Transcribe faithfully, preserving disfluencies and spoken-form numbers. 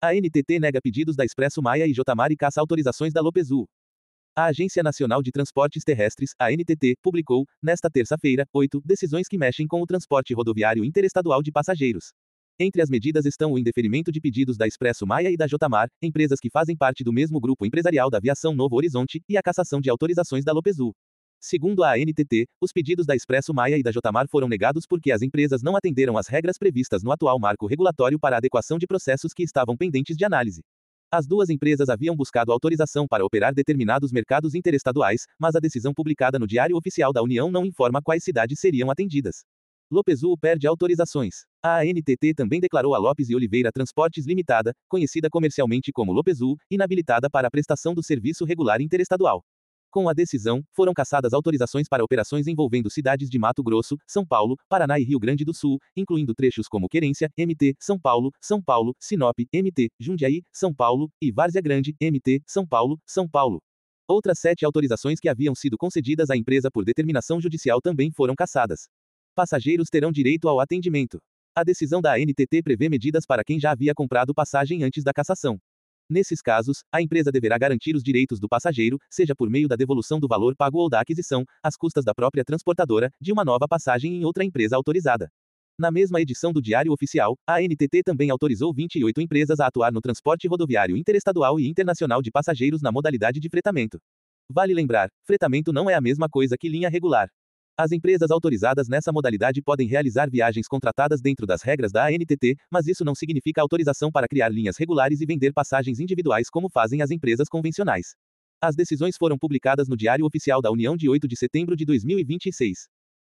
A N T T nega pedidos da Expresso Maia e Jotamar e caça autorizações da Lopesul. A Agência Nacional de Transportes Terrestres, a N T T, publicou, nesta terça-feira, oito decisões que mexem com o transporte rodoviário interestadual de passageiros. Entre as medidas estão o indeferimento de pedidos da Expresso Maia e da Jotamar, empresas que fazem parte do mesmo grupo empresarial da Aviação Novo Horizonte, e a cassação de autorizações da Lopesul. Segundo a N T T, os pedidos da Expresso Maia e da Jotamar foram negados porque as empresas não atenderam às regras previstas no atual marco regulatório para a adequação de processos que estavam pendentes de análise. As duas empresas haviam buscado autorização para operar determinados mercados interestaduais, mas a decisão publicada no Diário Oficial da União não informa quais cidades seriam atendidas. Lopesul perde autorizações. A N T T também declarou a Lopes e Oliveira Transportes Limitada, conhecida comercialmente como Lopesul, inabilitada para a prestação do serviço regular interestadual. Com a decisão, foram cassadas autorizações para operações envolvendo cidades de Mato Grosso, São Paulo, Paraná e Rio Grande do Sul, incluindo trechos como Querência, M T, São Paulo, São Paulo, Sinop, M T, Jundiaí, São Paulo, e Várzea Grande, M T, São Paulo, São Paulo. Outras sete autorizações que haviam sido concedidas à empresa por determinação judicial também foram cassadas. Passageiros terão direito ao atendimento. A decisão da A N T T prevê medidas para quem já havia comprado passagem antes da cassação. Nesses casos, a empresa deverá garantir os direitos do passageiro, seja por meio da devolução do valor pago ou da aquisição, às custas da própria transportadora, de uma nova passagem em outra empresa autorizada. Na mesma edição do Diário Oficial, a N T T também autorizou vinte e oito empresas a atuar no transporte rodoviário interestadual e internacional de passageiros na modalidade de fretamento. Vale lembrar, fretamento não é a mesma coisa que linha regular. As empresas autorizadas nessa modalidade podem realizar viagens contratadas dentro das regras da A N T T, mas isso não significa autorização para criar linhas regulares e vender passagens individuais como fazem as empresas convencionais. As decisões foram publicadas no Diário Oficial da União de oito de setembro de dois mil e vinte e seis.